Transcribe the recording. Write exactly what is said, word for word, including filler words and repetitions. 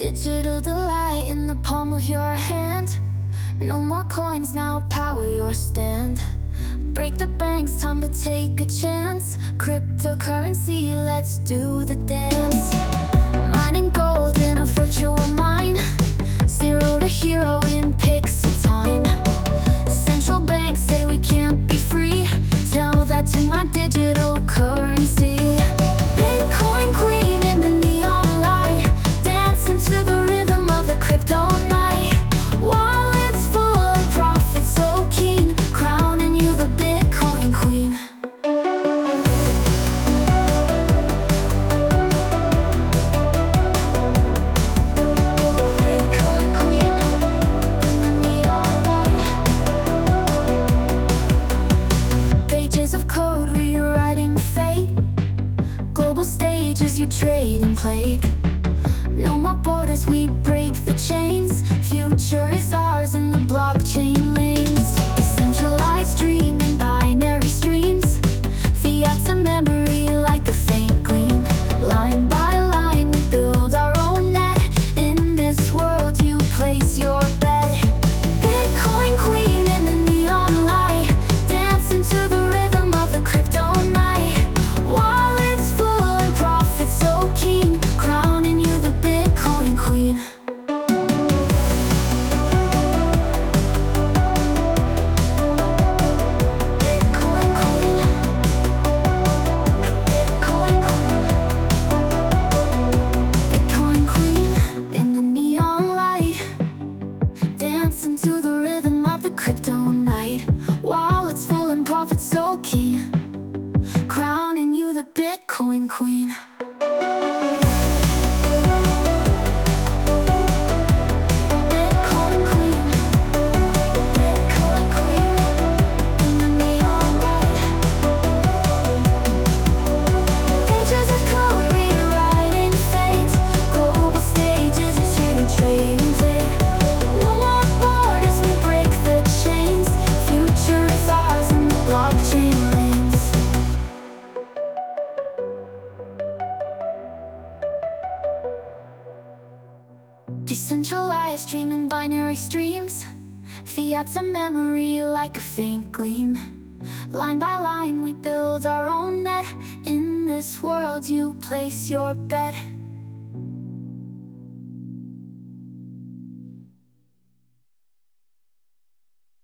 Digital delight in the palm of your hand. No more coins, now power your stand. Break the banks, time to take a chance. Cryptocurrency, let's do the dance. Mining gold in a virtual mine. Zero to hero in pixel time. Central banks say we can't be free. Tell that to my digital currency. Bitcoin queen in the neon light, dancing to the rhythm of the crypto night. Wallets full of profit, so keen, crowning you the Bitcoin queen. Bitcoin queen in the neon light. Pages of code rewriting fate. Global stages you trade and play. No more borders, we break the chains. Future is ours in the blockchain lanes. Decentralized streaming, binary streams. Fiat to memory like a faint gleam. Line by line, we build our own net. In this world, you place your bet. Bitcoin queen in the neon light, dancing to the rhythm of the crypto night. Wallets full and profit so keen, crowning you the Bitcoin queen. Bitcoin queen. Bitcoin queen. Bitcoin queen in the neon light, dancing to the rhythm of the crypto night. Wallets full and profit so keen, crowning you the Bitcoin queen. Bitcoin queen. Bitcoin queen in the neon light. Pages of code rewriting fate. Global stages is here to trade and play. No more borders, we break the chains. Future is ours in the blockchain lanes. Decentralized streaming, binary streams. Fiat to memory like a faint gleam. Line by line, we build our own net. In this world, you place your bet.